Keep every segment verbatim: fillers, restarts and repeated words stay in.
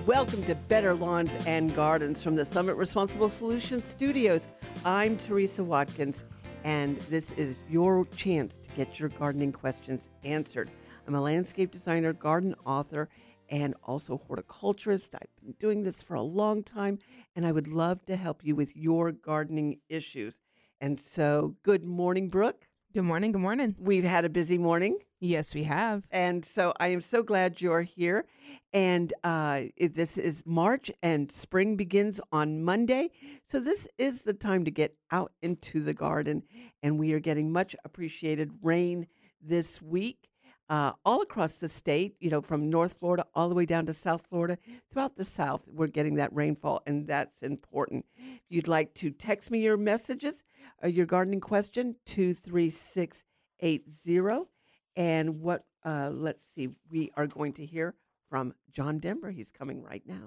Welcome to Better Lawns and Gardens from the Summit Responsible Solutions Studios. I'm Teresa Watkins, and this is your chance to get your gardening questions answered. I'm a landscape designer, garden author, and also horticulturist. I've been doing this for a long time, and I would love to help you with your gardening issues. And so, good morning, Brooke. Good morning. Good morning. We've had a busy morning. Yes, we have. And so I am so glad you're here. And uh, it, this is March and spring begins on Monday. So this is the time to get out into the garden. And we are getting much appreciated rain this week uh, all across the state, you know, from North Florida all the way down to South Florida. Throughout the South, we're getting that rainfall, and that's important. If you'd like to text me your messages, uh, your gardening question, two three six eight zero. And what, uh, let's see, we are going to hear from John Denver. He's coming right now.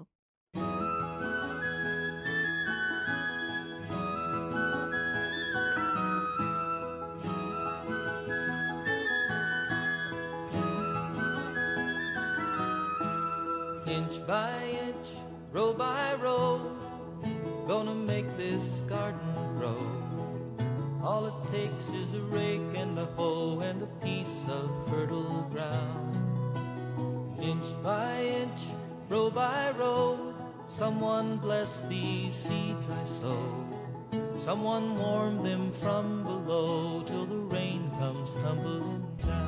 Inch by inch, row by row, gonna make this garden grow. All it takes is a rake and a hoe and a piece of fertile ground. Inch by inch, row by row, someone bless these seeds I sow. Someone warm them from below till the rain comes tumbling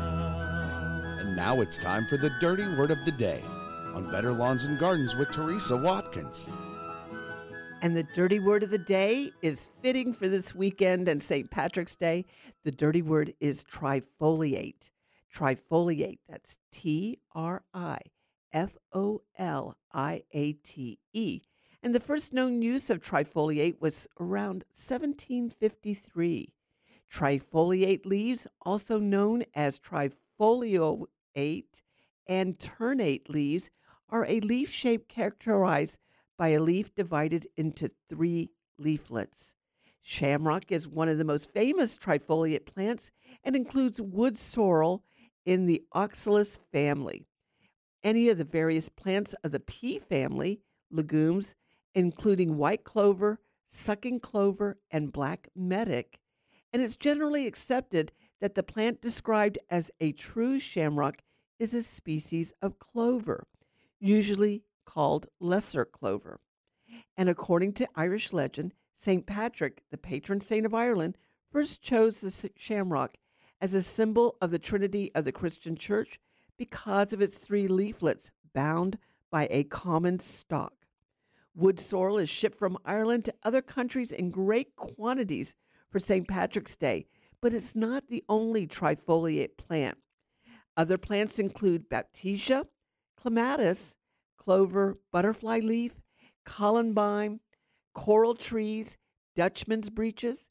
down. And now it's time for the Dirty Word of the Day on Better Lawns and Gardens with Teresa Watkins. And the dirty word of the day is fitting for this weekend and Saint Patrick's Day. The dirty word is trifoliate. Trifoliate, that's T R I F O L I A T E. And the first known use of trifoliate was around seventeen fifty-three. Trifoliate leaves, also known as trifoliate and ternate leaves, are a leaf shape characterized by a leaf divided into three leaflets. Shamrock is one of the most famous trifoliate plants and includes wood sorrel in the oxalis family. Any of the various plants of the pea family, legumes, including white clover, sucking clover, and black medic, and it's generally accepted that the plant described as a true shamrock is a species of clover, usually called lesser clover. And according to Irish legend, Saint Patrick, the patron saint of Ireland, first chose the shamrock as a symbol of the Trinity of the Christian Church because of its three leaflets bound by a common stalk. Wood sorrel is shipped from Ireland to other countries in great quantities for Saint Patrick's Day, but it's not the only trifoliate plant. Other plants include Baptisia, clematis, clover, butterfly leaf, columbine, coral trees, Dutchman's breeches,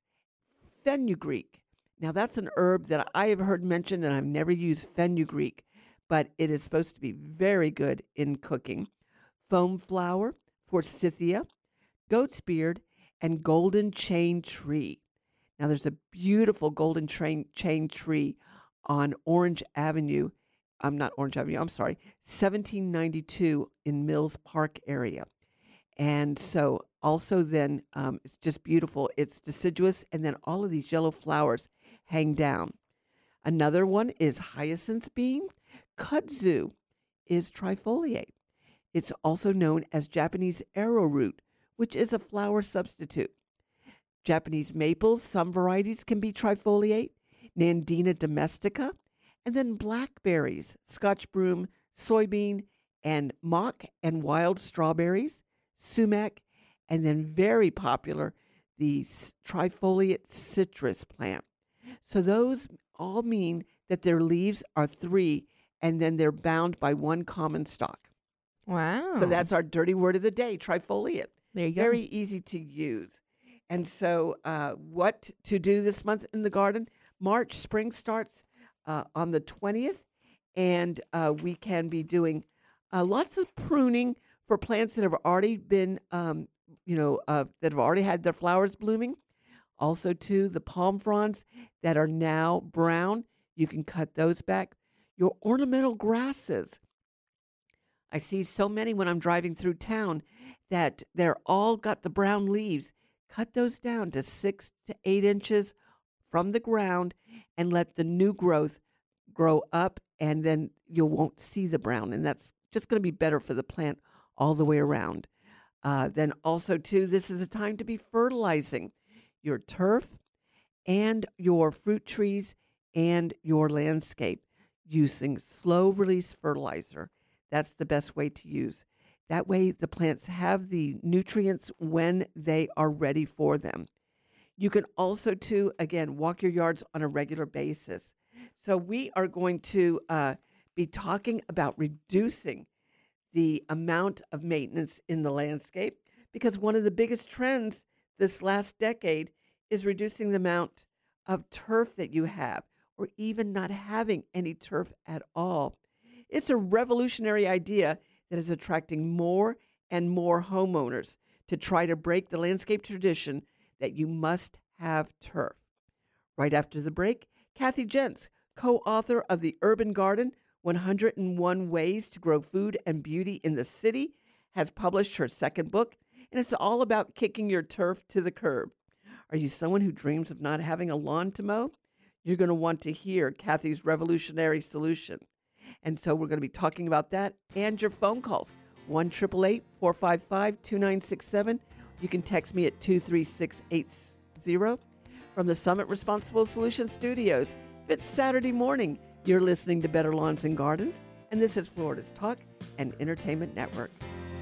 fenugreek. Now, that's an herb that I have heard mentioned, and I've never used fenugreek, but it is supposed to be very good in cooking. Foam flower, forsythia, goat's beard, and golden chain tree. Now, there's a beautiful golden train, chain tree on Orange Avenue. I'm not Orange Avenue, I'm sorry, seventeen ninety-two in Mills Park area. And so also then um, it's just beautiful. It's deciduous, and then all of these yellow flowers hang down. Another one is hyacinth bean. Kudzu is trifoliate. It's also known as Japanese arrowroot, which is a flower substitute. Japanese maples, some varieties can be trifoliate. Nandina domestica. And then blackberries, Scotch broom, soybean, and mock and wild strawberries, sumac, and then very popular, the trifoliate citrus plant. So those all mean that their leaves are three, and then they're bound by one common stalk. Wow. So that's our dirty word of the day, trifoliate. There you go. Very easy to use. And so uh, what to do this month in the garden? March, spring starts Uh, on the twentieth, and uh, we can be doing uh, lots of pruning for plants that have already been, um, you know, uh, that have already had their flowers blooming. Also, too, the palm fronds that are now brown, you can cut those back. Your ornamental grasses, I see so many when I'm driving through town that they're all got the brown leaves. Cut those down to six to eight inches from the ground and let the new growth grow up, and then you won't see the brown. And that's just going to be better for the plant all the way around. Uh, then also, too, this is a time to be fertilizing your turf and your fruit trees and your landscape using slow-release fertilizer. That's the best way to use. That way, the plants have the nutrients when they are ready for them. You can also, too, again, walk your yards on a regular basis. So we are going to uh, be talking about reducing the amount of maintenance in the landscape, because one of the biggest trends this last decade is reducing the amount of turf that you have, or even not having any turf at all. It's a revolutionary idea that is attracting more and more homeowners to try to break the landscape tradition that you must have turf. Right after the break, Kathy Jentz, co-author of The Urban Garden, one hundred one Ways to Grow Food and Beauty in the City, has published her second book, and it's all about kicking your turf to the curb. Are you someone who dreams of not having a lawn to mow? You're going to want to hear Kathy's revolutionary solution. And so we're going to be talking about that and your phone calls, one eight eight eight, four five five, two nine six seven. You can text me at two three six eight zero. From the Summit Responsible Solutions Studios, if it's Saturday morning, you're listening to Better Lawns and Gardens, and this is Florida's Talk and Entertainment Network.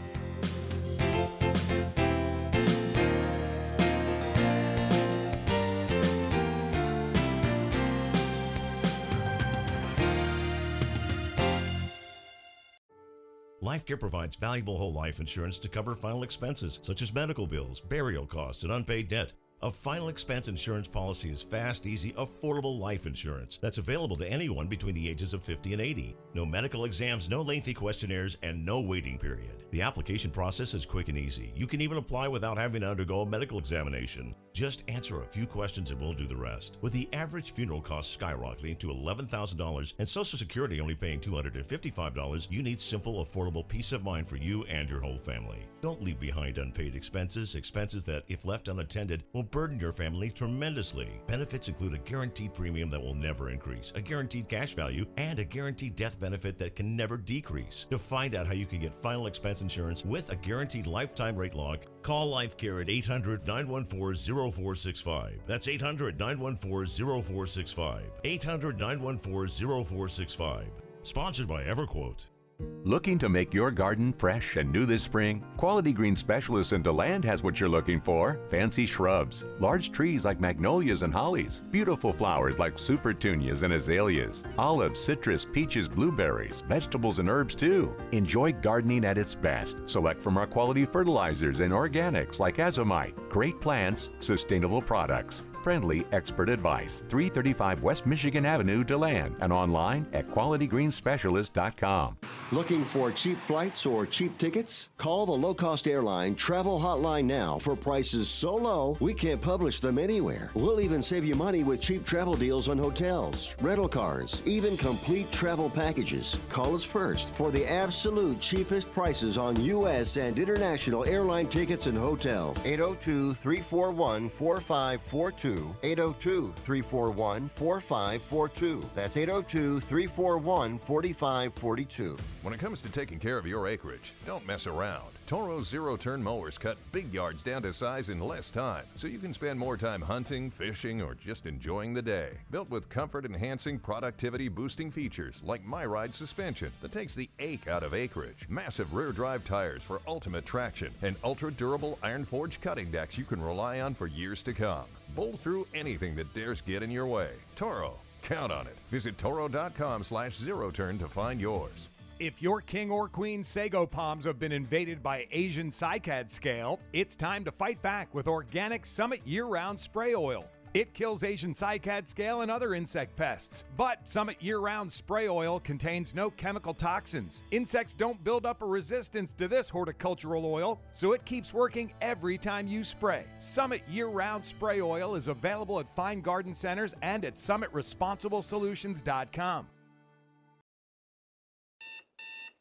LifeCare provides valuable whole life insurance to cover final expenses such as medical bills, burial costs, and unpaid debt. A final expense insurance policy is fast, easy, affordable life insurance that's available to anyone between the ages of fifty and eighty. No medical exams, no lengthy questionnaires, and no waiting period. The application process is quick and easy. You can even apply without having to undergo a medical examination. Just answer a few questions and we'll do the rest. With the average funeral cost skyrocketing to eleven thousand dollars and Social Security only paying two hundred fifty-five dollars, you need simple, affordable peace of mind for you and your whole family. Don't leave behind unpaid expenses, expenses that, if left unattended, will burden your family tremendously. Benefits include a guaranteed premium that will never increase, a guaranteed cash value, and a guaranteed death benefit that can never decrease. To find out how you can get final expense insurance with a guaranteed lifetime rate lock, call LifeCare at eight hundred, nine one four, zero four six five. That's eight hundred, nine one four, zero four six five. eight hundred, nine one four, zero four six five. Sponsored by EverQuote. Looking to make your garden fresh and new this spring? Quality Green Specialists in DeLand has what you're looking for. Fancy shrubs, large trees like magnolias and hollies, beautiful flowers like supertunias and azaleas, olives, citrus, peaches, blueberries, vegetables and herbs too. Enjoy gardening at its best. Select from our quality fertilizers and organics like azomite. Great plants, sustainable products. Friendly expert advice. three thirty-five West Michigan Avenue, DeLand, and online at quality green specialist dot com. Looking for cheap flights or cheap tickets? Call the low-cost airline travel hotline now for prices so low we can't publish them anywhere. We'll even save you money with cheap travel deals on hotels, rental cars, even complete travel packages. Call us first for the absolute cheapest prices on U S and international airline tickets and hotels. eight oh two, three four one, four five four two. eight oh two, three four one, four five four two. That's eight oh two, three four one, four five four two. When it comes to taking care of your acreage, don't mess around. Toro zero-turn mowers cut big yards down to size in less time, so you can spend more time hunting, fishing, or just enjoying the day. Built with comfort-enhancing, productivity-boosting features like MyRide suspension that takes the ache out of acreage, massive rear-drive tires for ultimate traction, and ultra-durable iron-forged cutting decks you can rely on for years to come. Bowl through anything that dares get in your way. Toro, count on it. Visit toro.com slash zero-turn to find yours. If your king or queen sago palms have been invaded by Asian cycad scale, it's time to fight back with organic Summit year-round spray oil. It kills Asian cycad scale and other insect pests, but Summit year-round spray oil contains no chemical toxins. Insects don't build up a resistance to this horticultural oil, so it keeps working every time you spray. Summit year-round spray oil is available at fine garden centers and at summit responsible solutions dot com.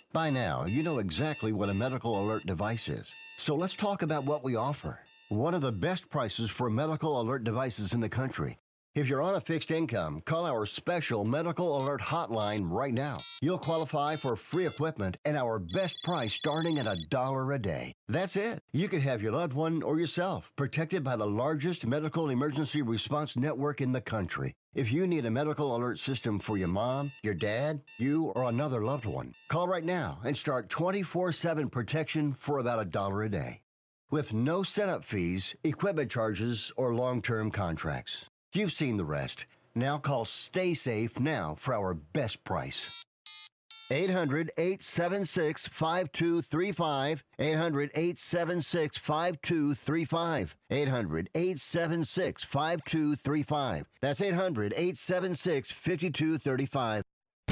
By now, you know exactly what a medical alert device is. So let's talk about what we offer. One of the best prices for medical alert devices in the country. If you're on a fixed income, call our special medical alert hotline right now. You'll qualify for free equipment and our best price starting at a dollar a day. That's it. You could have your loved one or yourself protected by the largest medical emergency response network in the country. If you need a medical alert system for your mom, your dad, you, or another loved one, call right now and start twenty-four seven protection for about a dollar a day. With no setup fees, equipment charges, or long-term contracts. You've seen the rest. Now call Stay Safe now for our best price. eight hundred, eight seven six, five two three five. eight hundred, eight seven six, five two three five. eight hundred, eight seven six, five two three five. That's eight hundred, eight seven six, five two three five.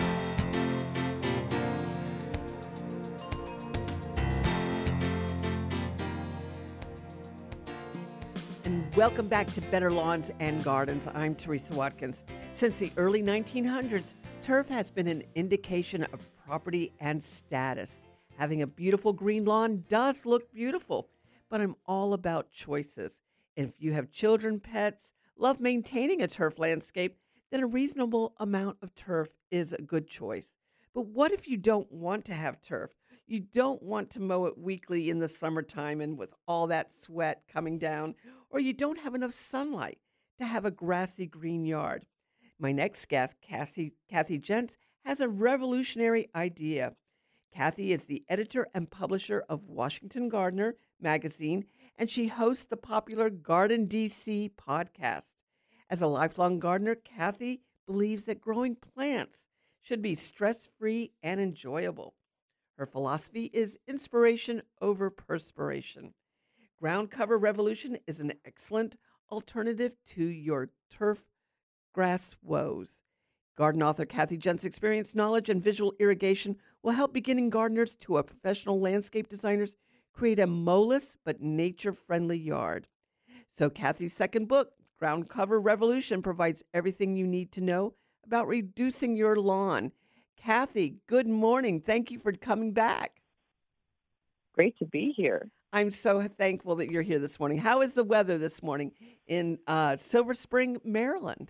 And welcome back to Better Lawns and Gardens. I'm Teresa Watkins. Since the early nineteen hundreds, turf has been an indication of property and status. Having a beautiful green lawn does look beautiful, but I'm all about choices. And if you have children, pets, love maintaining a turf landscape, then a reasonable amount of turf is a good choice. But what if you don't want to have turf? You don't want to mow it weekly in the summertime and with all that sweat coming down, or you don't have enough sunlight to have a grassy green yard. My next guest, Kathy, Kathy Jentz, has a revolutionary idea. Kathy is the editor and publisher of Washington Gardener magazine, and she hosts the popular Garden D C podcast. As a lifelong gardener, Kathy believes that growing plants should be stress-free and enjoyable. Her philosophy is inspiration over perspiration. Ground Cover Revolution is an excellent alternative to your turf grass woes. Garden author Kathy Jentz's experience, knowledge, and visual irrigation will help beginning gardeners to a professional landscape designers create a mowless but nature-friendly yard. So Kathy's second book, Ground Cover Revolution, provides everything you need to know about reducing your lawn. Kathy, good morning. Thank you for coming back. Great to be here. I'm so thankful that you're here this morning. How is the weather this morning in uh, Silver Spring, Maryland?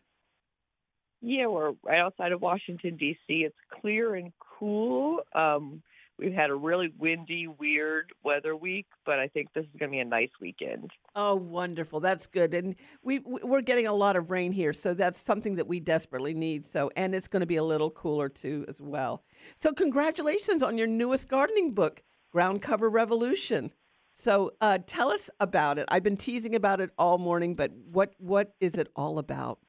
Yeah, we're right outside of Washington, D C. It's clear and cool. Um, we've had a really windy, weird weather week, but I think this is going to be a nice weekend. Oh, wonderful. That's good. And we, we're getting a lot of rain here, so that's something that we desperately need. So, and it's going to be a little cooler, too, as well. So congratulations on your newest gardening book, Ground Cover Revolution. So uh, tell us about it. I've been teasing about it all morning, but what what is it all about?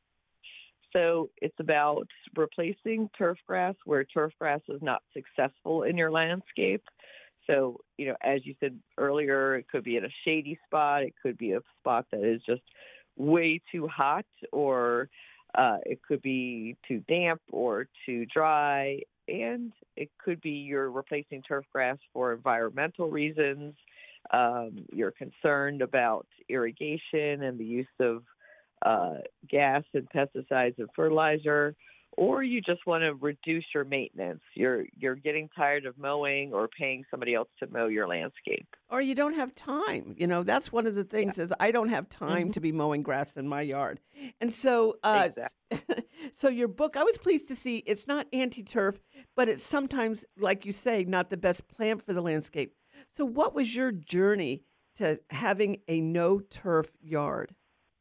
So it's about replacing turf grass where turf grass is not successful in your landscape. So, you know, as you said earlier, it could be at a shady spot. It could be a spot that is just way too hot, or uh, it could be too damp or too dry. And it could be you're replacing turf grass for environmental reasons. Um, you're concerned about irrigation and the use of uh, gas and pesticides and fertilizer, or you just want to reduce your maintenance. You're you're getting tired of mowing or paying somebody else to mow your landscape. Or you don't have time. You know, that's one of the things yeah. is I don't have time mm-hmm. to be mowing grass in my yard. And so, uh, exactly. so your book, I was pleased to see it's not anti-turf, but it's sometimes, like you say, not the best plant for the landscape. So what was your journey to having a no-turf yard?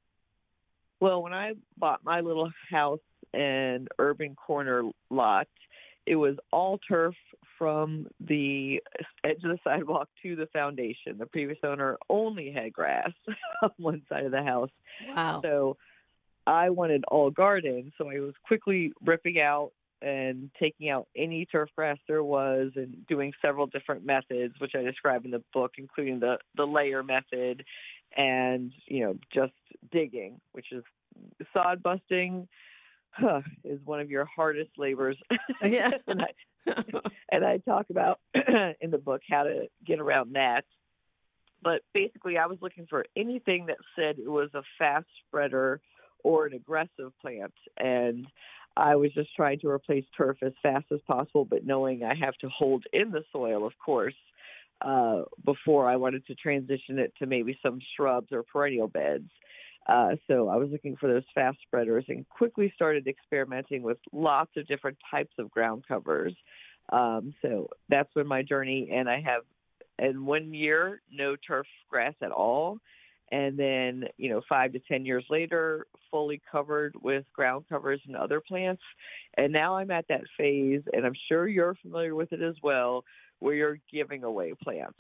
Well, when I bought my little house and urban corner lot, it was all turf from the edge of the sidewalk to the foundation. The previous owner only had grass on one side of the house. Wow. So I wanted all garden, so I was quickly ripping out and taking out any turf grass there was and doing several different methods, which I describe in the book, including the, the layer method and, you know, just digging, which is sod busting. Huh, is one of your hardest labors. Yeah. and, I, and I talk about in the book how to get around that. But basically, I was looking for anything that said it was a fast spreader or an aggressive plant. And I was just trying to replace turf as fast as possible, but knowing I have to hold in the soil, of course, uh, before I wanted to transition it to maybe some shrubs or perennial beds. Uh, so I was looking for those fast spreaders and quickly started experimenting with lots of different types of ground covers. Um, so that's been my journey, and I have, in one year, no turf grass at all. And then, you know, five to ten years later, fully covered with ground covers and other plants. And now I'm at that phase, and I'm sure you're familiar with it as well, where you're giving away plants.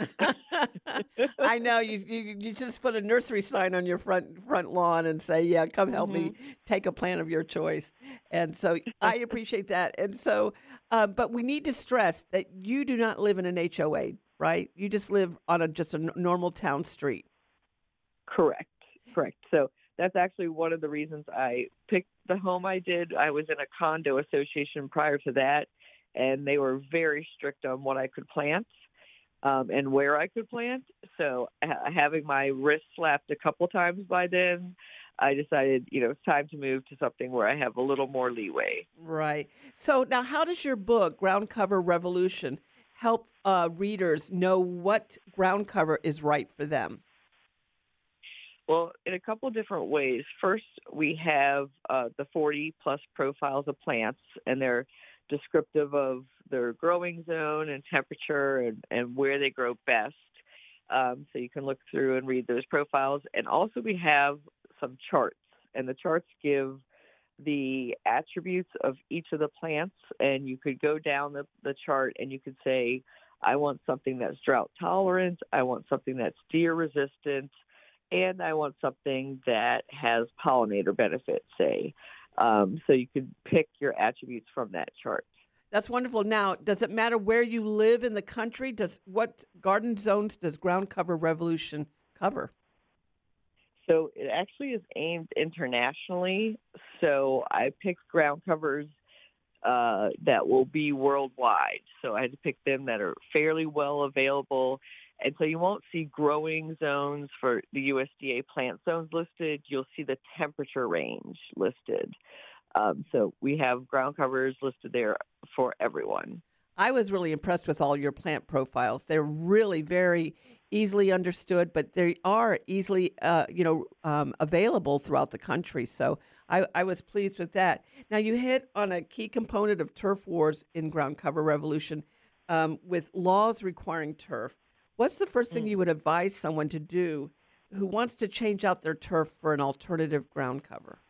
I know you, you. You just put a nursery sign on your front front lawn and say, "Yeah, come help mm-hmm. me take a plant of your choice." And so I appreciate that. And so, uh, but we need to stress that you do not live in an H O A, right? You just live on a just a n- normal town street. Correct. Correct. So that's actually one of the reasons I picked the home I did. I was in a condo association prior to that, and they were very strict on what I could plant um, and where I could plant. So ha- having my wrist slapped a couple times by then, I decided, you know, it's time to move to something where I have a little more leeway. Right. So now how does your book, Ground Cover Revolution, help uh, readers know what ground cover is right for them? Well, in a couple of different ways. First, we have uh, the forty plus profiles of plants, and they're descriptive of their growing zone and temperature and, and where they grow best. Um, so you can look through and read those profiles. And also we have some charts, and the charts give the attributes of each of the plants, and you could go down the, the chart and you could say, I want something that's drought tolerant, I want something that's deer resistant, and I want something that has pollinator benefits, say. Um, so you could pick your attributes from that chart. That's wonderful. Now, does it matter where you live in the country? Does what garden zones does Ground Cover Revolution cover? So it actually is aimed internationally. So I picked ground covers uh, that will be worldwide. So I had to pick them that are fairly well available. And so you won't see growing zones for the U S D A plant zones listed. You'll see the temperature range listed. Um, so we have ground covers listed there for everyone. I was really impressed with all your plant profiles. They're really very easily understood, but they are easily, uh, you know, um, available throughout the country. So I, I was pleased with that. Now, you hit on a key component of turf wars in Ground Cover Revolution um, with laws requiring turf. What's the first thing you would advise someone to do who wants to change out their turf for an alternative ground cover?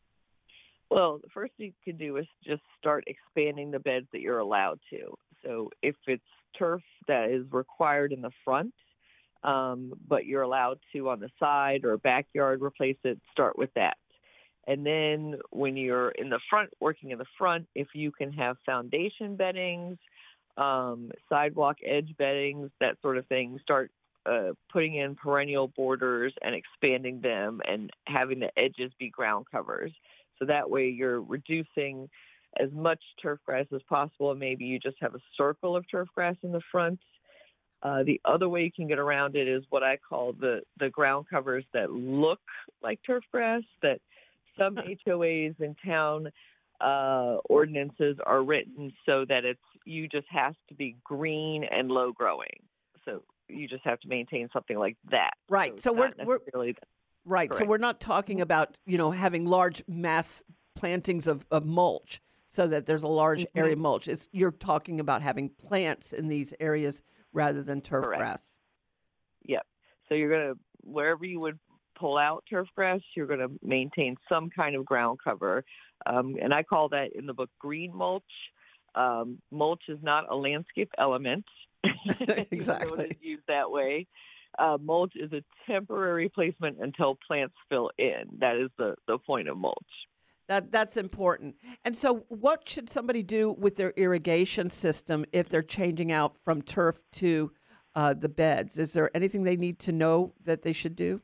Well, the first thing you can do is just start expanding the beds that you're allowed to. So if it's turf that is required in the front, um, but you're allowed to on the side or backyard replace it, start with that. And then when you're in the front, working in the front, if you can have foundation beddings, um, sidewalk edge beddings, that sort of thing, start uh, putting in perennial borders and expanding them and having the edges be ground covers. So that way you're reducing as much turf grass as possible, and maybe you just have a circle of turf grass in the front. Uh, the other way you can get around it is what I call the, the ground covers that look like turf grass, that some H O As in town uh, ordinances are written so that it's you just has to be green and low growing. So you just have to maintain something like that. Right. So, So we're, we're necessarily the, right. So correct. we're not talking about, you know, having large mass plantings of, of mulch so that there's a large Mm-hmm. area of mulch. It's you're talking about having plants in these areas rather than turf Correct. grass. Yep. So you're going to, wherever you would pull out turf grass, you're going to maintain some kind of ground cover. Um, and I call that in the book green mulch. Um, mulch is not a landscape element. Exactly. Even though it is used that way. Uh, mulch is a temporary placement until plants fill in. That is the, the point of mulch. That that's important. And so what should somebody do with their irrigation system if they're changing out from turf to uh, the beds? Is there anything they need to know that they should do?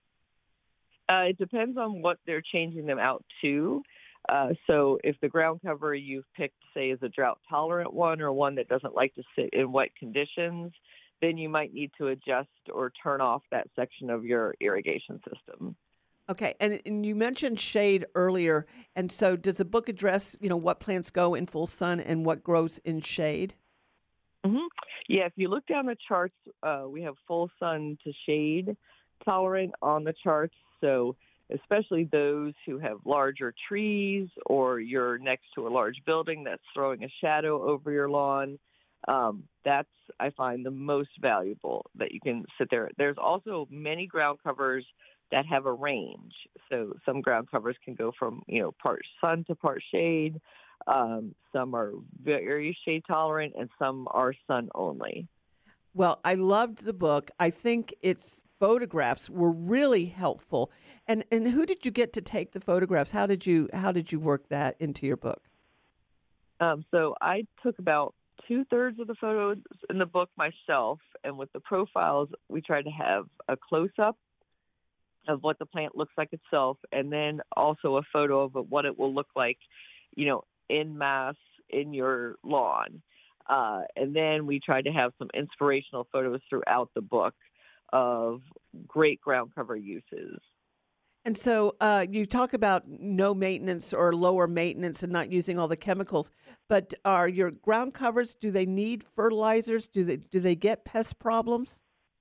Uh, it depends on what they're changing them out to. Uh, so if the ground cover you've picked, say, is a drought-tolerant one or one that doesn't like to sit in wet conditions, then you might need to adjust or turn off that section of your irrigation system. Okay, and, and you mentioned shade earlier, and so does the book address, you know, what plants go in full sun and what grows in shade? Mm-hmm. Yeah, if you look down the charts, uh, we have full sun to shade tolerant on the charts. So especially those who have larger trees or you're next to a large building that's throwing a shadow over your lawn, um, that's, I find, the most valuable that you can sit there. There's also many ground covers that have a range. So some ground covers can go from, you know, part sun to part shade. Um, some are very shade tolerant and some are sun only. Well, I loved the book. I think its photographs were really helpful. And and who did you get to take the photographs? How did you how did you work that into your book? Um, so I took about two thirds of the photos in the book myself, and with the profiles, we tried to have a close up of what the plant looks like itself, and then also a photo of what it will look like, you know, in mass in your lawn. Uh, and then we tried to have some inspirational photos throughout the book of great ground cover uses. And so uh, you talk about no maintenance or lower maintenance and not using all the chemicals, but are your ground covers, do they need fertilizers? Do they do they get pest problems?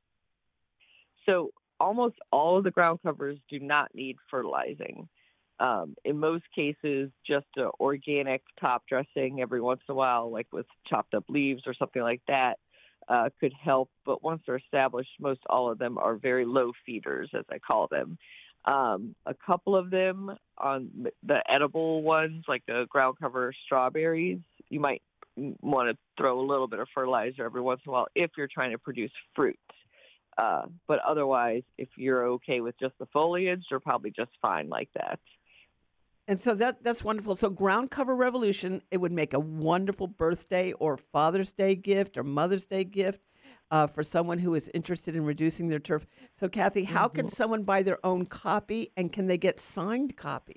So almost all of the ground covers do not need fertilizing. Um, in most cases, just an organic top dressing every once in a while, like with chopped up leaves or something like that, uh, could help. But once they're established, most all of them are very low feeders, as I call them. Um, a couple of them on the edible ones, like the ground cover strawberries, you might want to throw a little bit of fertilizer every once in a while if you're trying to produce fruit. Uh, but otherwise, if you're okay with just the foliage, you're probably just fine like that. And so that that's wonderful. So Ground Cover Revolution, it would make a wonderful birthday or Father's Day gift or Mother's Day gift uh, for someone who is interested in reducing their turf. So Kathy, how mm-hmm. can someone buy their own copy, and can they get signed copies?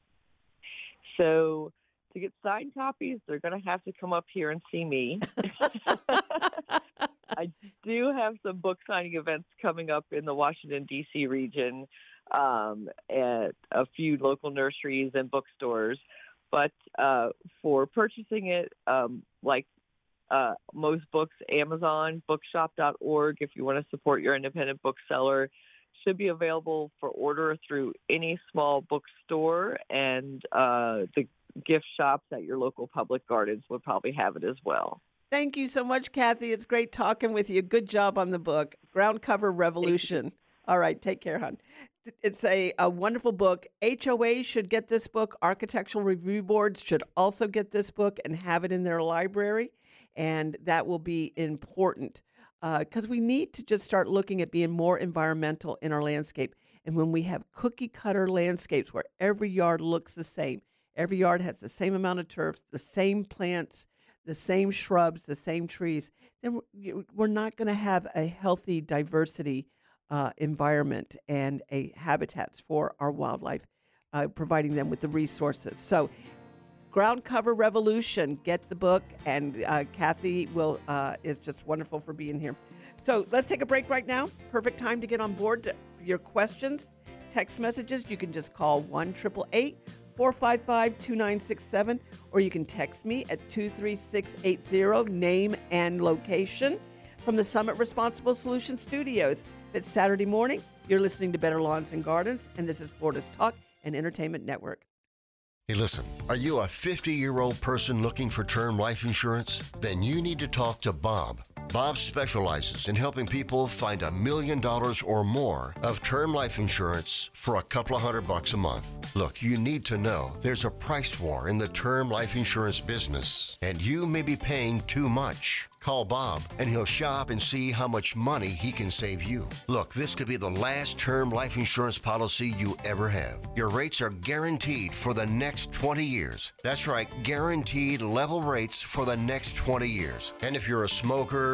So to get signed copies, they're going to have to come up here and see me. I do have some book signing events coming up in the Washington, D C region um, at a few local nurseries and bookstores. But uh, for purchasing it, um, like uh, most books, Amazon, bookshop dot org, if you want to support your independent bookseller, should be available for order through any small bookstore, and uh, the gift shops at your local public gardens would probably have it as well. Thank you so much, Kathy. It's great talking with you. Good job on the book, Ground Cover Revolution. All right, take care, hon. It's a, a wonderful book. H O As should get this book. Architectural Review Boards should also get this book and have it in their library, and that will be important because uh, we need to just start looking at being more environmental in our landscape. And when we have cookie-cutter landscapes where every yard looks the same, every yard has the same amount of turf, the same plants, the same shrubs, the same trees, then we're not going to have a healthy diversity uh, environment and a habitats for our wildlife, uh, providing them with the resources. So Ground Cover Revolution, get the book, and uh, Kathy will uh, is just wonderful for being here. So let's take a break right now. Perfect time to get on board to, for your questions, text messages. You can just call one eight eight eight, four five five, two nine six seven, or you can text me at two three six eight zero, name and location, from the Summit Responsible Solutions Studios. It's Saturday morning. You're listening to Better Lawns and Gardens, and this is Florida's Talk and Entertainment Network. Hey, listen, are you a fifty-year-old person looking for term life insurance? Then you need to talk to Bob. Bob specializes in helping people find a million dollars or more of term life insurance for a couple of hundred bucks a month. Look, you need to know there's a price war in the term life insurance business, and you may be paying too much. Call Bob, and he'll shop and see how much money he can save you. Look, this could be the last term life insurance policy you ever have. Your rates are guaranteed for the next twenty years. That's right, guaranteed level rates for the next twenty years. And if you're a smoker,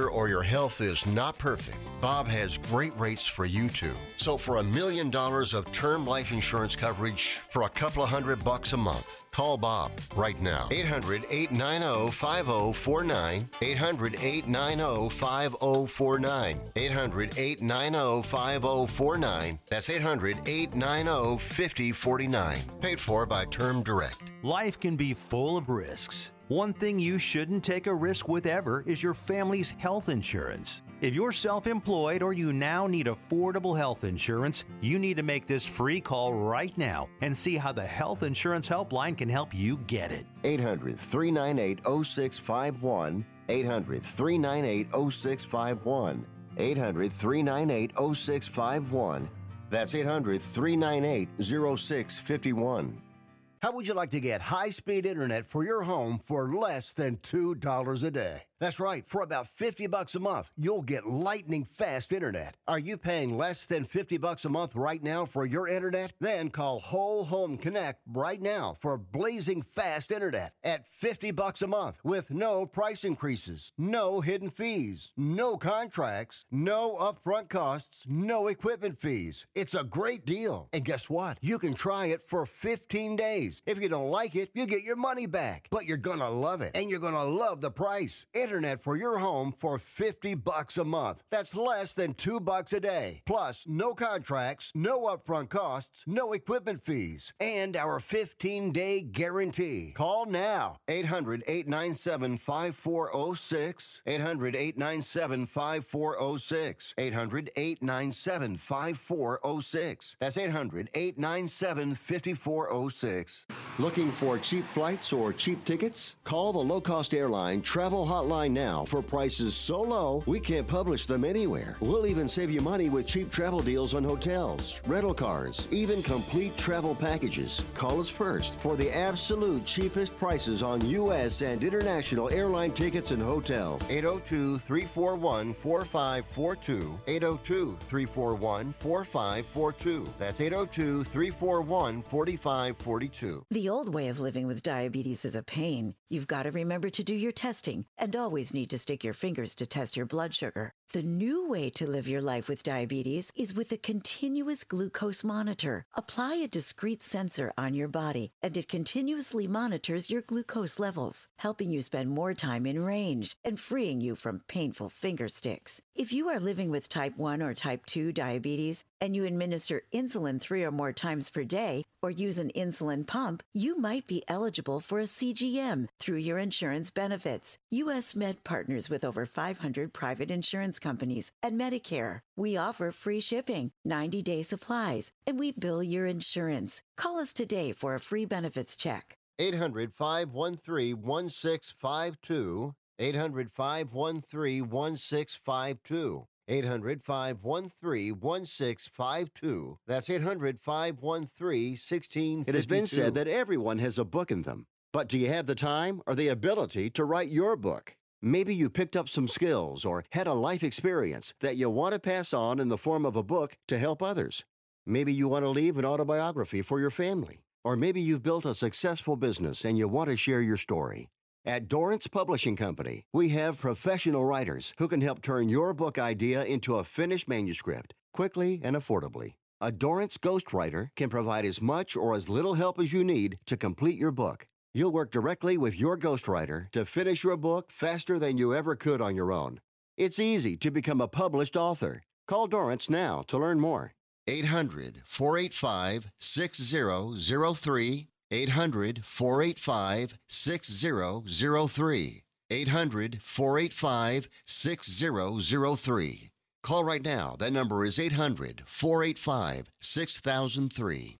older or your health is not perfect, Bob has great rates for you too. So for a million dollars of term life insurance coverage for a couple of hundred bucks a month, call Bob right now. eight hundred, eight nine zero, five zero four nine. eight hundred, eight nine zero, five zero four nine. eight hundred, eight nine zero, five zero four nine. That's eight hundred, eight nine zero, five zero four nine. Paid for by Term Direct. Life can be full of risks. One thing you shouldn't take a risk with ever is your family's health insurance. If you're self-employed or you now need affordable health insurance, you need to make this free call right now and see how the Health Insurance Helpline can help you get it. eight hundred, three nine eight, zero six five one. eight hundred, three nine eight, zero six five one. eight hundred, three nine eight, zero six five one. That's eight hundred, three nine eight, zero six five one. How would you like to get high-speed internet for your home for less than two dollars a day? That's right. For about fifty bucks a month, you'll get lightning fast internet. Are you paying less than fifty bucks a month right now for your internet? Then call Whole Home Connect right now for blazing fast internet at fifty bucks a month with no price increases, no hidden fees, no contracts, no upfront costs, no equipment fees. It's a great deal. And guess what? You can try it for fifteen days. If you don't like it, you get your money back. But you're gonna love it, and you're gonna love the price. Internet for your home for fifty bucks a month. That's less than two bucks a day. Plus, no contracts, no upfront costs, no equipment fees, and our fifteen-day guarantee. Call now. eight hundred, eight nine seven, five four zero six. eight hundred, eight nine seven, five four zero six. eight hundred, eight nine seven, five four zero six. That's eight hundred, eight nine seven, five four zero six. Looking for cheap flights or cheap tickets? Call the low-cost airline travel hotline now for prices so low we can't publish them anywhere. We'll even save you money with cheap travel deals on hotels, rental cars, even complete travel packages. Call us first for the absolute cheapest prices on U S and international airline tickets and hotels. eight oh two, three four one, four five four two. eight oh two, three four one, four five four two. That's eight oh two, three four one, four five four two. The old way of living with diabetes is a pain. You've got to remember to do your testing and always need to stick your fingers to test your blood sugar. The new way to live your life with diabetes is with a continuous glucose monitor. Apply a discrete sensor on your body, and it continuously monitors your glucose levels, helping you spend more time in range and freeing you from painful finger sticks. If you are living with type one or type two diabetes and you administer insulin three or more times per day or use an insulin pump, you might be eligible for a C G M through your insurance benefits. U S Med partners with over five hundred private insurance companies and Medicare. We offer free shipping, ninety-day supplies, and we bill your insurance. Call us today for a free benefits check. eight hundred, five one three, one six five two. eight hundred, five one three, one six five two. eight hundred, five one three, one six five two. That's eight hundred, five one three, one six five two. It has been said that everyone has a book in them. But do you have the time or the ability to write your book? Maybe you picked up some skills or had a life experience that you want to pass on in the form of a book to help others. Maybe you want to leave an autobiography for your family. Or maybe you've built a successful business and you want to share your story. At Dorrance Publishing Company, we have professional writers who can help turn your book idea into a finished manuscript quickly and affordably. A Dorrance ghostwriter can provide as much or as little help as you need to complete your book. You'll work directly with your ghostwriter to finish your book faster than you ever could on your own. It's easy to become a published author. Call Dorrance now to learn more. eight hundred, four eight five, six zero zero three. eight hundred, four eight five, six zero zero three. eight hundred, four eight five, six zero zero three. Call right now. That number is eight hundred, four eight five, six thousand three.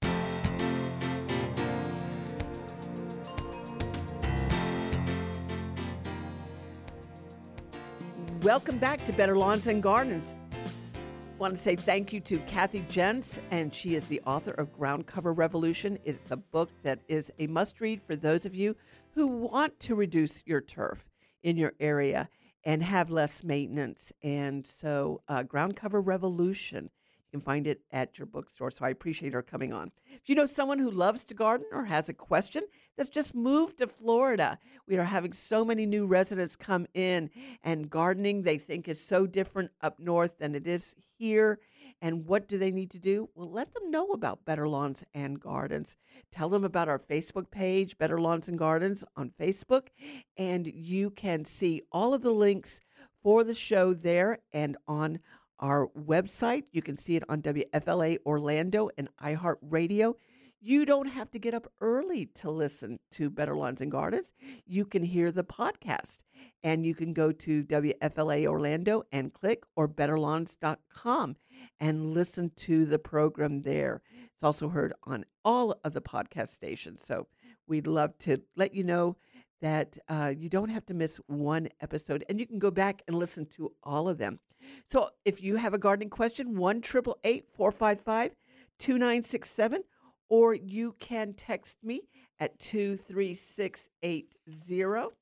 Welcome back to Better Lawns and Gardens. Want to say thank you to Kathy Jentz, and she is the author of Ground Cover Revolution. It's a book that is a must-read for those of you who want to reduce your turf in your area and have less maintenance. And so uh, Ground Cover Revolution, You can find it at your bookstore. So I appreciate her coming on. If you know someone who loves to garden or has a question that's just moved to Florida, we are having so many new residents come in, and gardening they think is so different up north than it is here. And what do they need to do? Well, let them know about Better Lawns and Gardens. Tell them about our Facebook page, Better Lawns and Gardens on Facebook, and you can see all of the links for the show there and on our website. You can see it on W F L A Orlando and iHeartRadio. You don't have to get up early to listen to Better Lawns and Gardens. You can hear the podcast, and you can go to W F L A Orlando and click or better lawns dot com and listen to the program there. It's also heard on all of the podcast stations. So we'd love to let you know that uh, you don't have to miss one episode, and you can go back and listen to all of them. So if you have a gardening question, one eight eight eight, four five five, two nine six seven, or you can text me at two three six eight zero.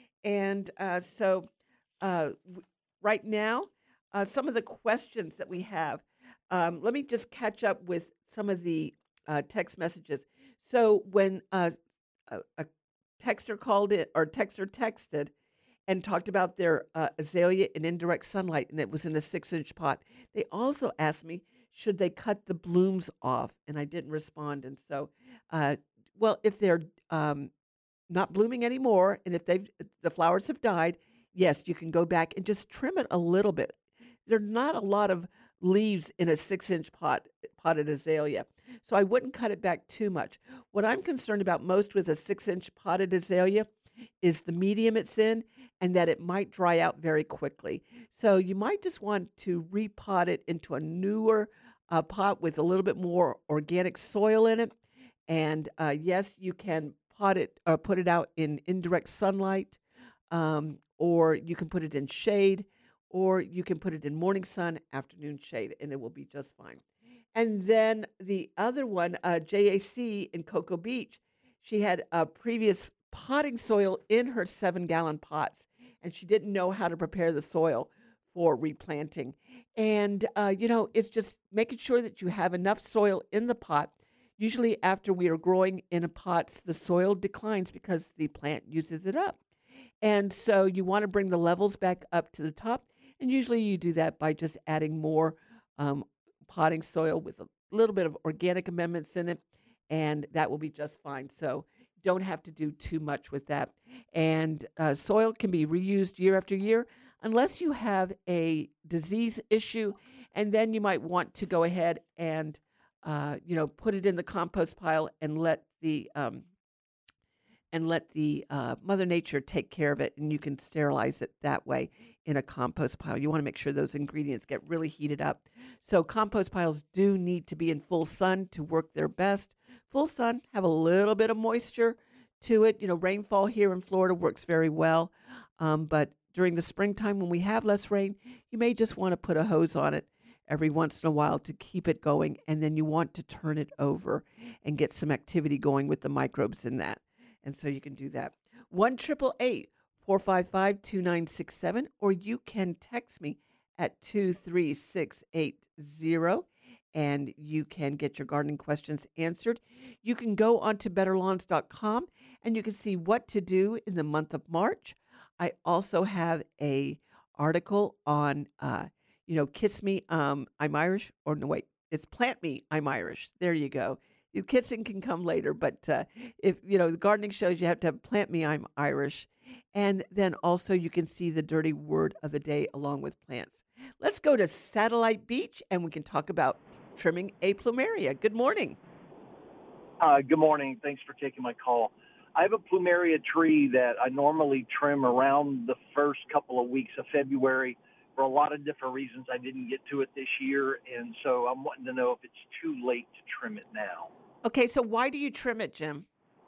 And uh, so uh, w- right now, uh, some of the questions that we have, um, let me just catch up with some of the uh, text messages. So when uh, a, a texter called it, or texter texted and talked about their uh, azalea in indirect sunlight, and it was in a six-inch pot, they also asked me, should they cut the blooms off? And I didn't respond. And so, uh, well, if they're um, not blooming anymore, and if they've the flowers have died, yes, you can go back and just trim it a little bit. There are not a lot of leaves in a six-inch pot potted azalea, so I wouldn't cut it back too much. What I'm concerned about most with a six-inch potted azalea is the medium it's in, and that it might dry out very quickly. So you might just want to repot it into a newer uh, pot with a little bit more organic soil in it. And uh, yes, you can pot it or put it out in indirect sunlight, um, or you can put it in shade, or you can put it in morning sun, afternoon shade, and it will be just fine. And then the other one, uh, J A C in Cocoa Beach, she had a previous potting soil in her seven-gallon pots, and she didn't know how to prepare the soil for replanting. And, uh, you know, it's just making sure that you have enough soil in the pot. Usually after we are growing in pots, the soil declines because the plant uses it up. And so you want to bring the levels back up to the top, and usually you do that by just adding more um, potting soil with a little bit of organic amendments in it, and that will be just fine. So don't have to do too much with that. And uh, soil can be reused year after year unless you have a disease issue, and then you might want to go ahead and uh, you know, put it in the compost pile and let the um, and let the uh, Mother Nature take care of it, and you can sterilize it that way in a compost pile. You want to make sure those ingredients get really heated up. So compost piles do need to be in full sun to work their best. Full sun, have a little bit of moisture to it. You know, rainfall here in Florida works very well, um, but during the springtime when we have less rain, you may just want to put a hose on it every once in a while to keep it going, and then you want to turn it over and get some activity going with the microbes in that. And so you can do that. one eight eight eight, four five five, two nine six seven, or you can text me at two three six eight zero, and you can get your gardening questions answered. You can go on to better lawns dot com, and you can see what to do in the month of March. I also have a article on, uh, you know, Kiss Me, um, I'm Irish, or no, wait, it's Plant Me, I'm Irish. There you go. Kissing can come later, but uh, if, you know, the gardening shows you have to have Plant Me, I'm Irish. And then also you can see the dirty word of the day along with plants. Let's go to Satellite Beach, and we can talk about trimming a plumeria. Good morning. Uh, good morning. Thanks for taking my call. I have a plumeria tree that I normally trim around the first couple of weeks of February. For a lot of different reasons, I didn't get to it this year, and so I'm wanting to know if it's too late to trim it now. Okay, so why do you trim it, Jim?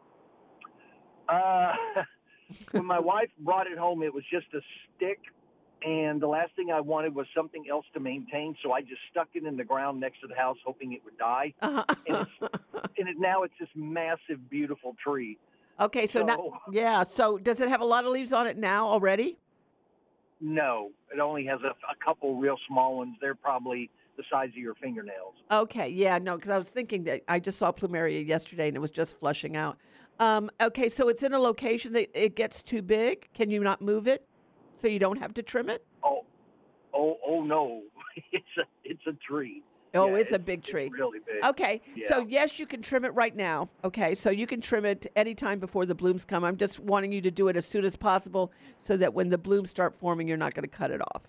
Uh, when my wife brought it home, it was just a stick, and the last thing I wanted was something else to maintain, so I just stuck it in the ground next to the house, hoping it would die. Uh-huh. And, it's, and it, now it's this massive, beautiful tree. Okay, so, so now, yeah, so does it have a lot of leaves on it now already? No, it only has a, a couple real small ones. They're probably the size of your fingernails. Okay, yeah, no, because I was thinking that I just saw plumeria yesterday and it was just flushing out. Um, okay, so it's in a location that it gets too big. Can you not move it so you don't have to trim it? Oh, oh, oh no! It's a it's a tree. Oh, Yeah, it's a big tree. It's really big. Okay, Yeah. so yes, you can trim it right now. Okay, so you can trim it anytime before the blooms come. I'm just wanting you to do it as soon as possible so that when the blooms start forming, you're not going to cut it off.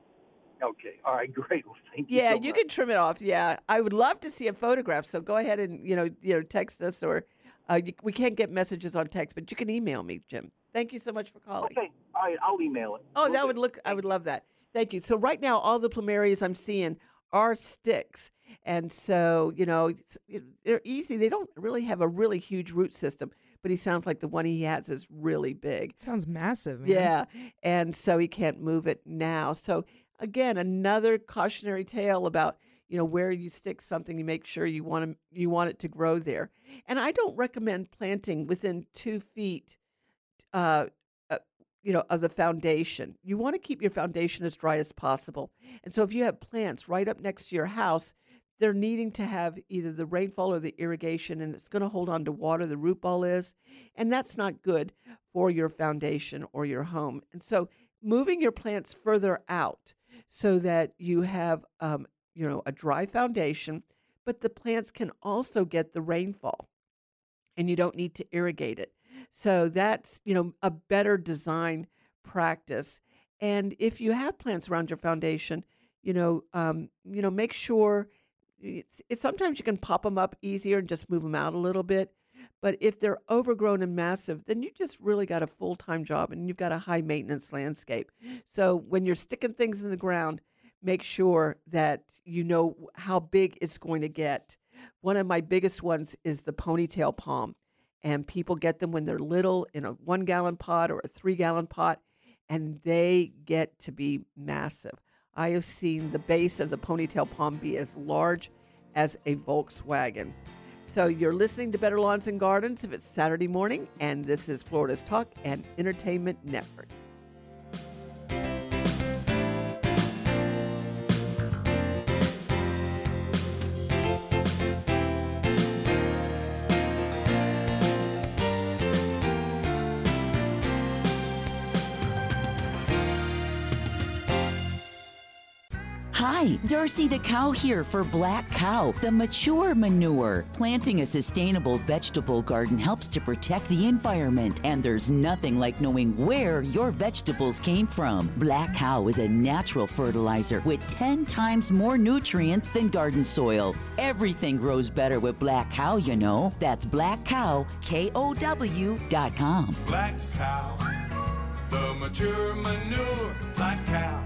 Okay. All right. Great. Well, thank you. Yeah, so you much. can trim it off. Yeah, I would love to see a photograph. So go ahead and you know you know text us or uh, you, we can't get messages on text, but you can email me, Jim. Thank you so much for calling. Okay. All right. I'll email it. Oh, Will that do. would look. I would love that. Thank you. So right now, all the plumerias I'm seeing are sticks, and so you know it's, it, they're easy. They don't really have a really huge root system, but he sounds like the one he has is really big. Sounds massive, man. Yeah, and so he can't move it now. So again, another cautionary tale about you know where you stick something. You make sure you want to, you want it to grow there. And I don't recommend planting within two feet. Uh, uh, you know, of the foundation. You want to keep your foundation as dry as possible. And so if you have plants right up next to your house, they're needing to have either the rainfall or the irrigation, and it's going to hold on to water, the root ball is, and that's not good for your foundation or your home. And so moving your plants further out so that you have, um, you know, a dry foundation, but the plants can also get the rainfall, and you don't need to irrigate it. So that's, you know, a better design practice. And if you have plants around your foundation, you know, um, you know, make sure it's, it's sometimes you can pop them up easier and just move them out a little bit. But if they're overgrown and massive, then you just really got a full-time job and you've got a high maintenance landscape. So when you're sticking things in the ground, make sure that you know how big it's going to get. One of my biggest ones is the ponytail palm. And people get them when they're little in a one gallon pot or a three gallon pot, and they get to be massive. I have seen the base of the ponytail palm be as large as a Volkswagen. So you're listening to Better Lawns and Gardens if it's Saturday morning, and this is Florida's Talk and Entertainment Network. Hi, Darcy the Cow here for Black Cow, the mature manure. Planting a sustainable vegetable garden helps to protect the environment, and there's nothing like knowing where your vegetables came from. Black Cow is a natural fertilizer with ten times more nutrients than garden soil. Everything grows better with Black Cow, you know. That's black cow, K O W dot com. Black Cow, the mature manure, Black Cow.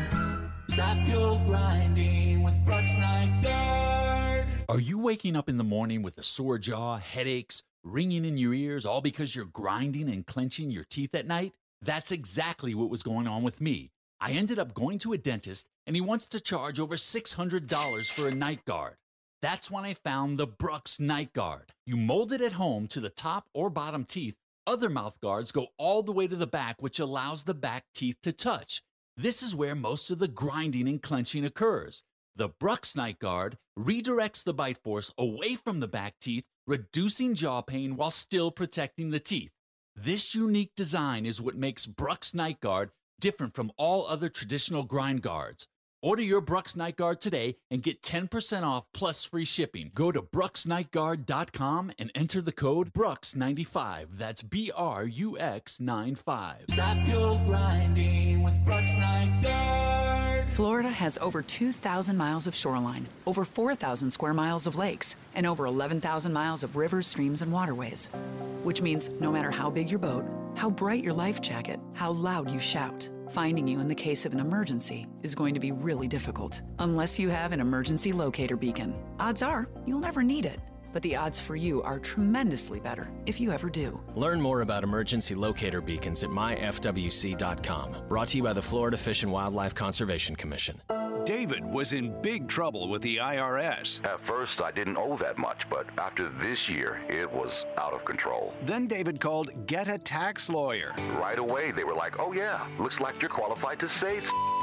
Stop your grinding with Brooks Night Guard. Are you waking up in the morning with a sore jaw, headaches, ringing in your ears, all because you're grinding and clenching your teeth at night? That's exactly what was going on with me. I ended up going to a dentist, and he wants to charge over six hundred dollars for a night guard. That's when I found the Brooks Night Guard. You mold it at home to the top or bottom teeth. Other mouth guards go all the way to the back, which allows the back teeth to touch. This is where most of the grinding and clenching occurs. The Brooks Night Guard redirects the bite force away from the back teeth, reducing jaw pain while still protecting the teeth. This unique design is what makes Brooks Night Guard different from all other traditional grind guards. Order your Brooks Night Guard today and get ten percent off plus free shipping. Go to brooks night guard dot com and enter the code Brooks ninety-five. That's B R U X ninety-five. Stop your grinding with Brooks Night Guard. Florida has over two thousand miles of shoreline, over four thousand square miles of lakes, and over eleven thousand miles of rivers, streams, and waterways. Which means no matter how big your boat, how bright your life jacket, how loud you shout, finding you in the case of an emergency is going to be really difficult. Unless you have an emergency locator beacon. Odds are you'll never need it. But the odds for you are tremendously better if you ever do. Learn more about emergency locator beacons at my f w c dot com. Brought to you by the Florida Fish and Wildlife Conservation Commission. David was in big trouble with the I R S. At first, I didn't owe that much, but after this year, it was out of control. Then David called Get a Tax Lawyer. Right away, they were like, oh yeah, looks like you're qualified to save.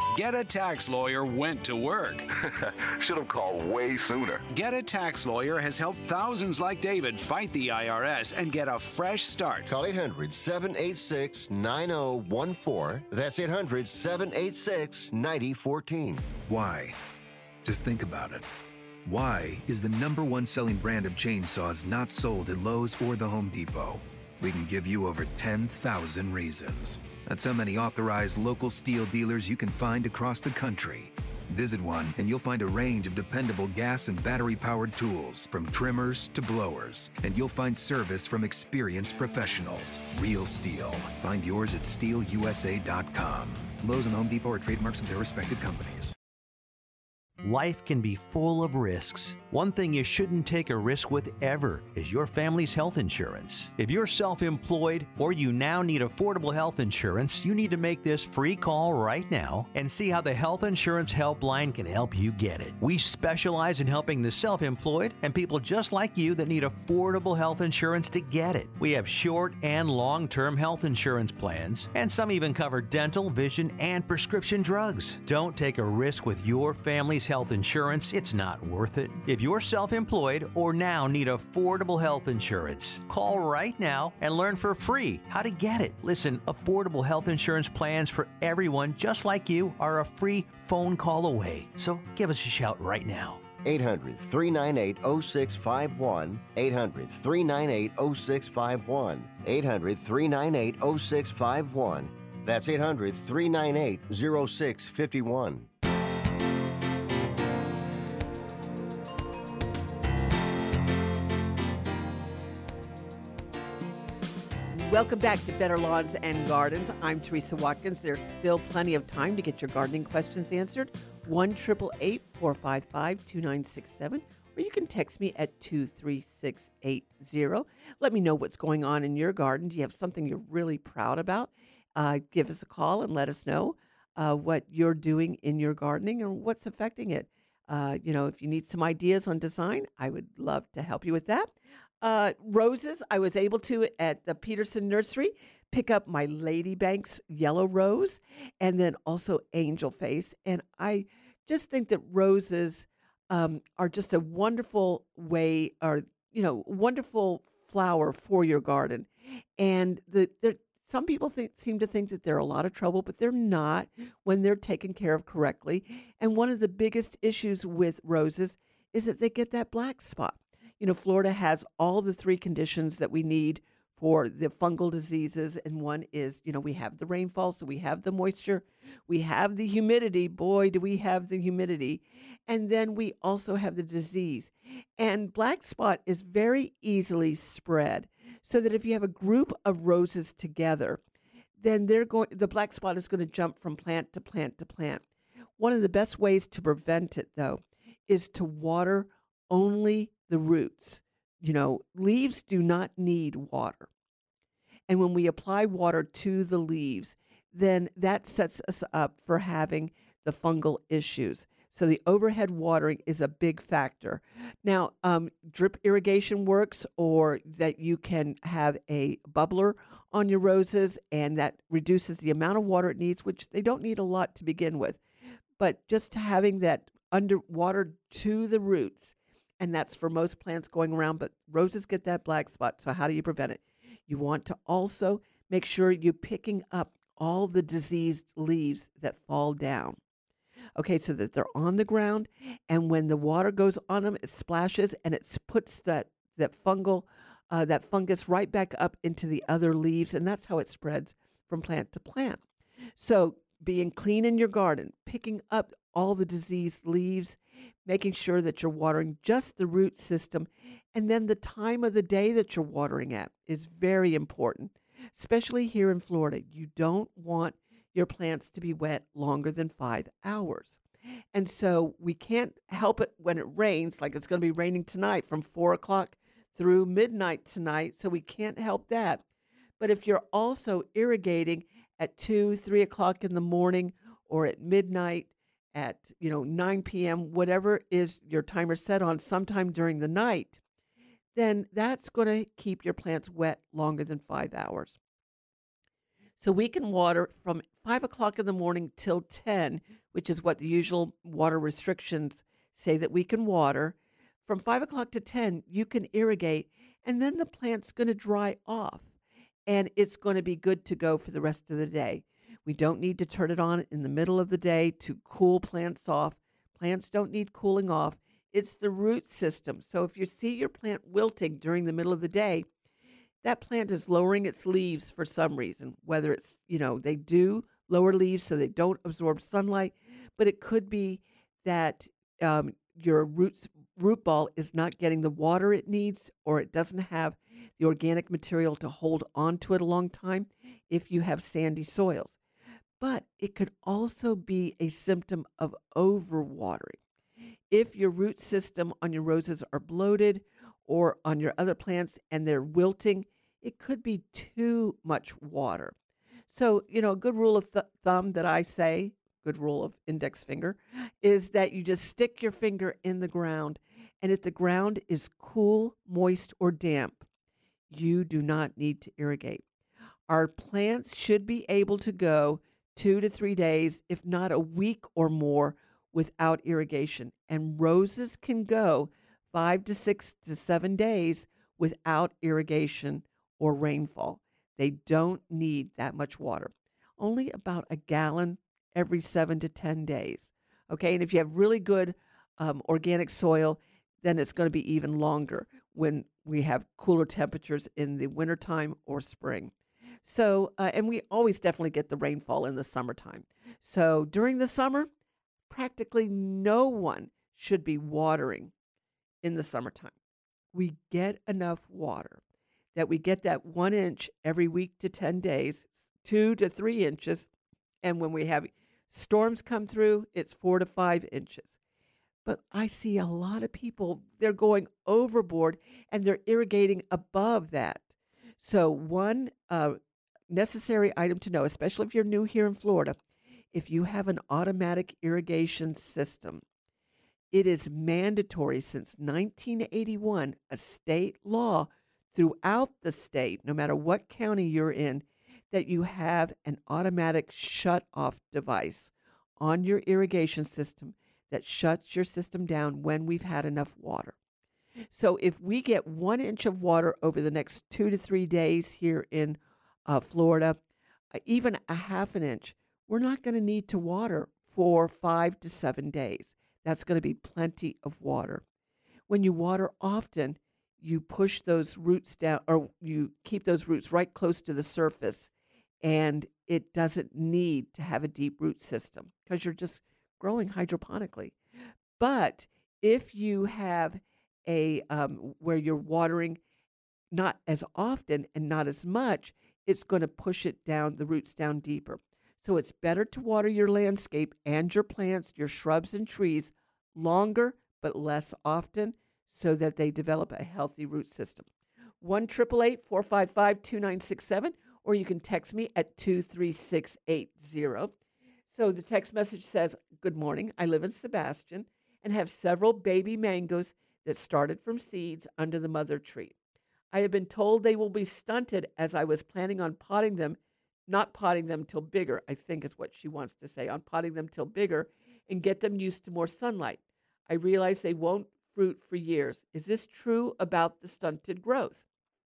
Get a Tax Lawyer went to work. Should have called way sooner. Get a Tax Lawyer has helped thousands like David fight the I R S and get a fresh start. Call eight hundred, seven eight six, nine zero one four. That's eight hundred, seven eight six, nine zero one four. Why? Just think about it. Why is the number one selling brand of chainsaws not sold at Lowe's or the Home Depot? We can give you over ten thousand reasons. That's how many authorized local steel dealers you can find across the country. Visit one and you'll find a range of dependable gas and battery-powered tools, from trimmers to blowers. And you'll find service from experienced professionals. Real STIHL. Find yours at steel u s a dot com. Lowe's and Home Depot are trademarks of their respective companies. Life can be full of risks. One thing you shouldn't take a risk with ever is your family's health insurance. If you're self-employed or you now need affordable health insurance, you need to make this free call right now and see how the Health Insurance Helpline can help you get it. We specialize in helping the self-employed and people just like you that need affordable health insurance to get it. We have short and long-term health insurance plans, and some even cover dental, vision, and prescription drugs. Don't take a risk with your family's health insurance. It's not worth it. If you're self-employed or now need affordable health insurance, call right now and learn for free how to get it. Listen, affordable health insurance plans for everyone just like you are a free phone call away. So give us a shout right now. eight hundred, three nine eight, zero six five one. eight hundred, three nine eight, zero six five one. eight hundred, three nine eight, zero six five one. That's eight hundred, three nine eight, zero six five one. Welcome back to Better Lawns and Gardens. I'm Teresa Watkins. There's still plenty of time to get your gardening questions answered. one eight eight eight, four five five, two nine six seven. Or you can text me at two three six eight zero. Let me know what's going on in your garden. Do you have something you're really proud about? Uh, give us a call and let us know uh, what you're doing in your gardening and what's affecting it. Uh, you know, if you need some ideas on design, I would love to help you with that. Uh, roses, I was able to, at the Peterson Nursery, pick up my Lady Banks yellow rose and then also angel face. And I just think that roses um, are just a wonderful way, or, you know, wonderful flower for your garden. And the, the some people think, seem to think that they're a lot of trouble, but they're not when they're taken care of correctly. And one of the biggest issues with roses is that they get that black spot. You know, Florida has all the three conditions that we need for the fungal diseases. And one is, you know, we have the rainfall, so we have the moisture, we have the humidity. Boy, do we have the humidity. And then we also have the disease. And black spot is very easily spread, so that if you have a group of roses together, then they're going, the black spot is going to jump from plant to plant to plant. One of the best ways to prevent it, though, is to water only the roots. You know, leaves do not need water. And when we apply water to the leaves, then that sets us up for having the fungal issues. So the overhead watering is a big factor. Now, um, drip irrigation works, or that you can have a bubbler on your roses, and that reduces the amount of water it needs, which they don't need a lot to begin with. But just having that underwater to the roots, and that's for most plants going around, but roses get that black spot. So how do you prevent it? You want to also make sure you're picking up all the diseased leaves that fall down. Okay, so that they're on the ground, and when the water goes on them, it splashes, and it puts that, that fungal, uh, that fungus right back up into the other leaves, and that's how it spreads from plant to plant. So being clean in your garden, picking up all the diseased leaves, making sure that you're watering just the root system, and then the time of the day that you're watering at is very important, especially here in Florida. You don't want your plants to be wet longer than five hours. And so we can't help it when it rains, like it's going to be raining tonight from four o'clock through midnight tonight, so we can't help that. But if you're also irrigating at two, three o'clock in the morning, or at midnight, at, you know, nine p.m., whatever is your timer set on sometime during the night, then that's going to keep your plants wet longer than five hours. So we can water from five o'clock in the morning till ten which is what the usual water restrictions say that we can water, from five o'clock to ten, you can irrigate, and then the plant's going to dry off, and it's going to be good to go for the rest of the day. We don't need to turn it on in the middle of the day to cool plants off. Plants don't need cooling off. It's the root system. So if you see your plant wilting during the middle of the day, that plant is lowering its leaves for some reason, whether it's, you know, they do lower leaves so they don't absorb sunlight, but it could be that um, your roots, root ball is not getting the water it needs, or it doesn't have the organic material to hold onto it a long time if you have sandy soils. But it could also be a symptom of overwatering. If your root system on your roses are bloated or on your other plants and they're wilting, it could be too much water. So, you know, a good rule of th- thumb that I say, good rule of index finger, is that you just stick your finger in the ground, and if the ground is cool, moist, or damp, you do not need to irrigate. Our plants should be able to go two to three days, if not a week or more, without irrigation. And roses can go five to six to seven days without irrigation or rainfall. They don't need that much water. Only about a gallon every seven to ten days. Okay, and if you have really good um, organic soil, then it's going to be even longer when we have cooler temperatures in the wintertime or spring. So, uh, and we always definitely get the rainfall in the summertime. So during the summer, practically no one should be watering in the summertime. We get enough water that we get that one inch every week to ten days, two to three inches. And when we have storms come through, it's four to five inches. But I see a lot of people, they're going overboard and they're irrigating above that. So one uh, necessary item to know, especially if you're new here in Florida, if you have an automatic irrigation system, it is mandatory since nineteen eighty-one, a state law throughout the state, no matter what county you're in, that you have an automatic shut-off device on your irrigation system that shuts your system down when we've had enough water. So if we get one inch of water over the next two to three days here in uh, Florida, uh, even a half an inch, we're not going to need to water for five to seven days. That's going to be plenty of water. When you water often, you push those roots down, or you keep those roots right close to the surface, and it doesn't need to have a deep root system because you're just growing hydroponically. But if you have a um, where you're watering not as often and not as much, it's going to push it down, the roots down deeper. So it's better to water your landscape and your plants, your shrubs and trees longer but less often so that they develop a healthy root system. one eight eight eight, four five five, two nine six seven, or you can text me at two three six eight zero. So the text message says, "Good morning. I live in Sebastian and have several baby mangoes that started from seeds under the mother tree. I have been told they will be stunted as I was planning on potting them, not potting them till bigger," I think is what she wants to say, on potting them till bigger and get them used to more sunlight. I realize they won't fruit for years. Is this true about the stunted growth?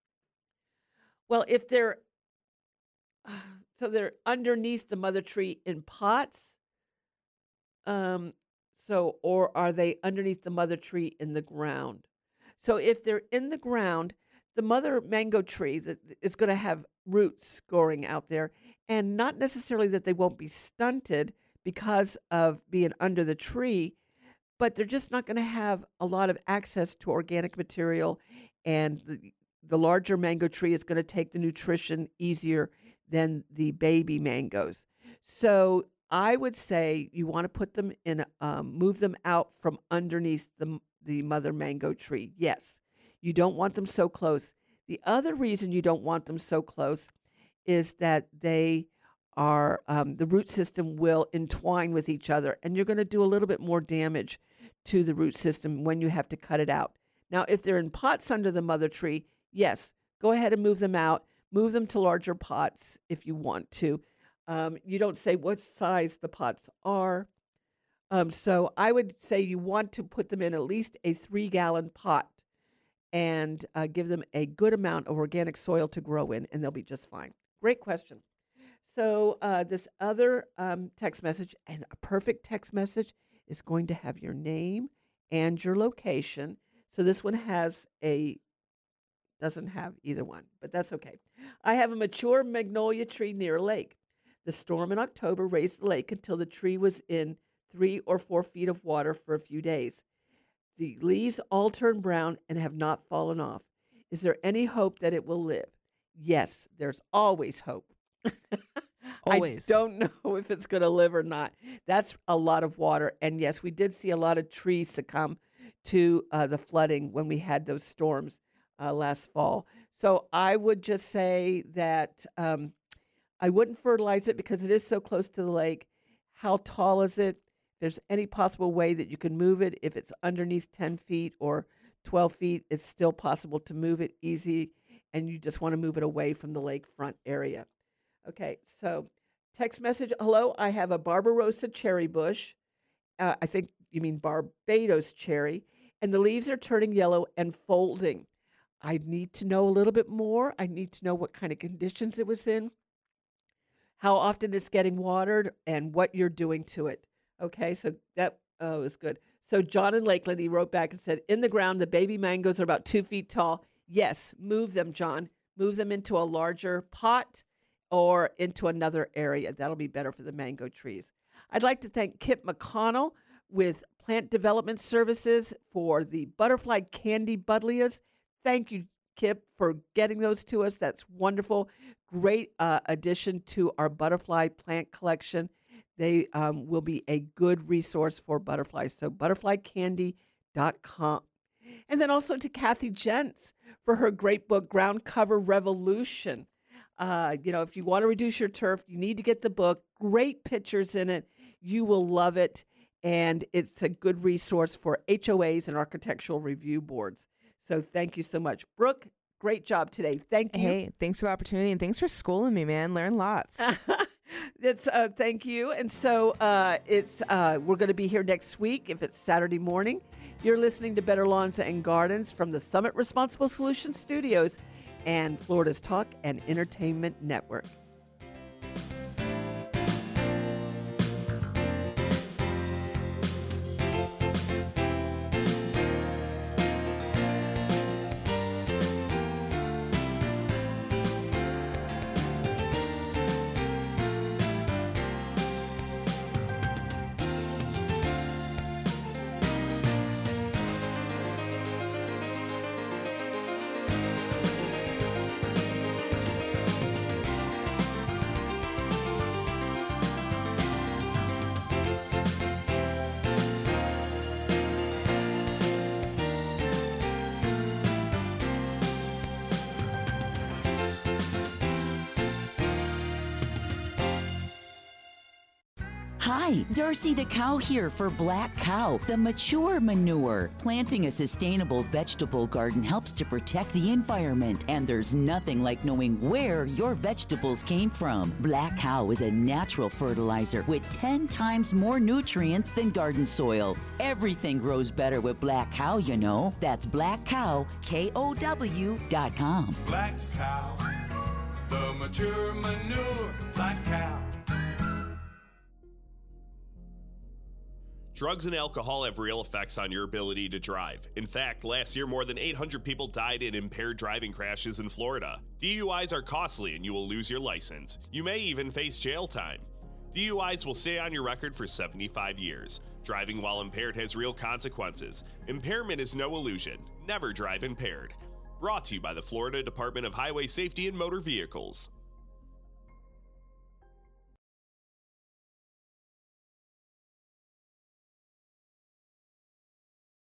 Well, if they're, so they're underneath the mother tree in pots, um, so, or are they underneath the mother tree in the ground? So if they're in the ground, the mother mango tree that is going to have roots growing out there, and not necessarily that they won't be stunted because of being under the tree, but they're just not going to have a lot of access to organic material, and the, the larger mango tree is going to take the nutrition easier than the baby mangoes. So I would say you want to put them in, um, move them out from underneath the, the mother mango tree. Yes, you don't want them so close. The other reason you don't want them so close is that they are, um, the root system will entwine with each other, and you're going to do a little bit more damage to the root system when you have to cut it out. Now, if they're in pots under the mother tree, yes, go ahead and move them out. Move them to larger pots if you want to. Um, you don't say what size the pots are. Um, so I would say you want to put them in at least a three-gallon pot and uh, give them a good amount of organic soil to grow in, and they'll be just fine. Great question. So uh, this other um, text message, and a perfect text message, is going to have your name and your location. So this one has a, doesn't have either one, but that's okay. I have a mature magnolia tree near a lake. The storm in October raised the lake until the tree was in three or four feet of water for a few days. The leaves all turn brown and have not fallen off. Is there any hope that it will live? Yes, there's always hope. Always. I don't know if it's going to live or not. That's a lot of water. And yes, we did see a lot of trees succumb to uh, the flooding when we had those storms uh, last fall. So I would just say that um, I wouldn't fertilize it because it is so close to the lake. How tall is it? If there's any possible way that you can move it, if it's underneath ten feet or twelve feet, it's still possible to move it easy, and you just want to move it away from the lakefront area. Okay, so text message, hello, I have a Barbarossa cherry bush. Uh, I think you mean Barbados cherry, and the leaves are turning yellow and folding. I need to know a little bit more. I need to know what kind of conditions it was in, how often it's getting watered, and what you're doing to it. Okay, so that uh, was good. So John in Lakeland, he wrote back and said, in the ground, the baby mangoes are about two feet tall. Yes, move them, John. Move them into a larger pot or into another area. That'll be better for the mango trees. I'd like to thank Kip McConnell with Plant Development Services for the butterfly candy buddleias. Thank you, Kip, for getting those to us. That's wonderful. Great uh, addition to our butterfly plant collection. They um, will be a good resource for butterflies. So butterfly candy dot com. And then also to Kathy Jentz for her great book, Ground Cover Revolution. Uh, you know, if you want to reduce your turf, you need to get the book. Great pictures in it. You will love it. And it's a good resource for H O As and architectural review boards. So thank you so much. Brooke, great job today. Thank you. Hey, thanks for the opportunity, and thanks for schooling me, man. Learn lots. It's uh, thank you. And so uh, it's uh, we're going to be here next week if it's Saturday morning. You're listening to Better Lawns and Gardens from the Summit Responsible Solutions Studios and Florida's Talk and Entertainment Network. Hi, Darcy the Cow here for Black Cow, the mature manure. Planting a sustainable vegetable garden helps to protect the environment, and there's nothing like knowing where your vegetables came from. Black Cow is a natural fertilizer with ten times more nutrients than garden soil. Everything grows better with Black Cow, you know. That's black cow, K O W dot com. Black Cow, the mature manure. Black Cow. Drugs and alcohol have real effects on your ability to drive. In fact, last year more than eight hundred people died in impaired driving crashes in Florida. D U Is are costly and you will lose your license. You may even face jail time. D U Is will stay on your record for seventy-five years. Driving while impaired has real consequences. Impairment is no illusion. Never drive impaired. Brought to you by the Florida Department of Highway Safety and Motor Vehicles.